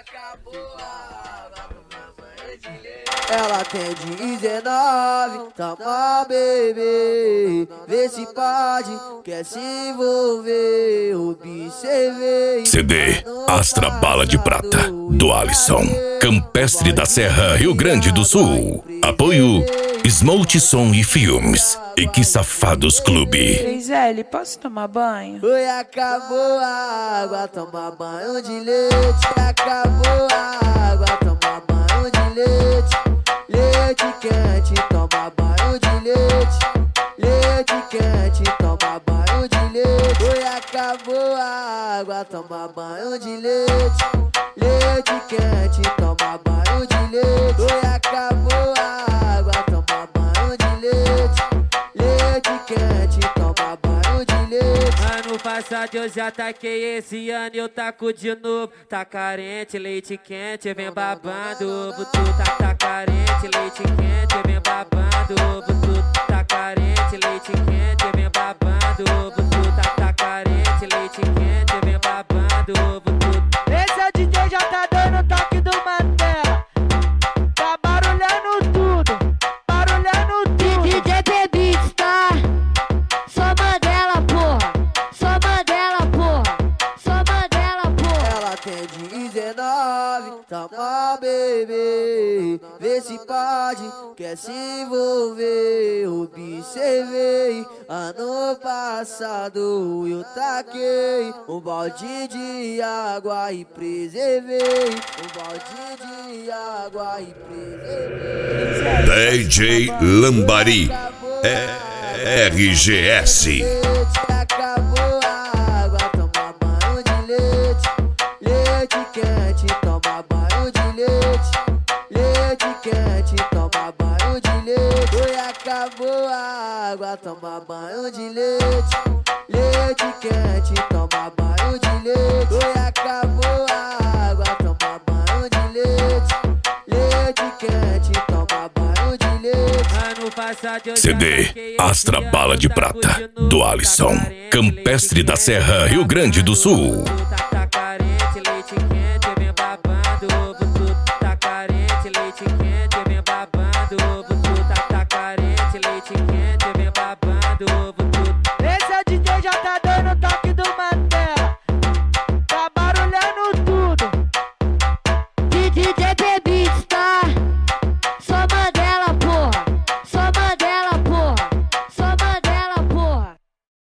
Ela tem 19, toma bebê, vê se pode, quer se envolver, observei. CD Astra Bala de Prata, do Alisson, Campestre da Serra, Rio Grande do Sul. Apoio Smolt Som e Filmes e Que Safados Clube. Ei, Zé, posso tomar banho? Oi, acabou a água, toma banho de leite. Acabou a água, toma banho de leite. Leite quente, toma banho de leite. Leite quente, toma banho de leite. Oi, acabou a água, toma banho de leite. Leite quente, toma banho de leite. Oi, acabou a água, toma banho de leite. Leite quente, toma banho de leite. Ano passado eu já taquei, esse ano eu taco de novo. Tá carente, leite quente, vem babando. Butu tá carente, leite quente, vem babando. Butu tá carente, leite quente, vem babando. Butu tá carente, leite quente, vem babando. Butu. Esse é o DJ já tá dando o toque do Mandela. Tá barulhando tudo, barulhando tudo. DJ Beats, tá? Só Mandela, porra. Só Mandela, porra. Só Mandela, porra. Ela tem 19, toma bebê, vê se pode, quer se envolver, observei. Ano passado eu taquei um balde de água e preservei. Um balde de água e preservei. DJ Lambari, RGS. Acabou a água, toma banho de leite. Leite quente, toma banho de leite. Leite quente, toma banho de leite. Oi, acabou a água, toma banho de leite. Leite quente, toma banho de leite. Oi, acabou a água, toma banho de leite. Leite quente, toma banho de leite. Ano passado eu já CD taquei, Astra esse Bala ano de eu taco Prata, de novo. do Tá Alisson, carente, Campestre leite da quente, Serra, vem Rio Grande do babando. Sul.